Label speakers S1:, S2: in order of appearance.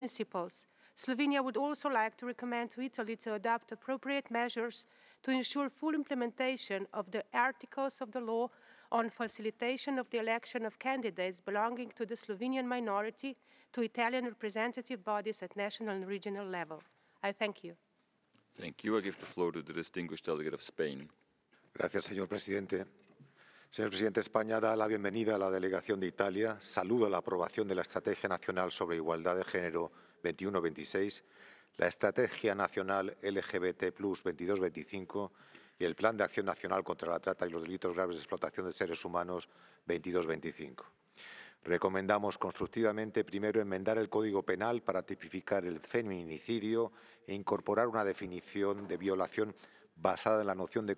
S1: principles. Slovenia would also like to recommend to Italy to adopt appropriate measures to ensure full implementation of the articles of the law on facilitation of the election of candidates belonging to the Slovenian minority to Italian representative bodies at national and regional level. I thank you.
S2: Thank you. I give the floor to the distinguished delegate of Spain.
S3: Gracias, señor presidente. Señor presidente, España da la bienvenida a la delegación de Italia, saluda la aprobación de la Estrategia Nacional sobre Igualdad de Género 21-26, la Estrategia Nacional LGBT+ 22-25 y el Plan de Acción Nacional contra la Trata y los Delitos Graves de Explotación de Seres Humanos 22-25. Recomendamos constructivamente, primero, enmendar el Código Penal para tipificar el feminicidio e incorporar una definición de violación basada en la noción de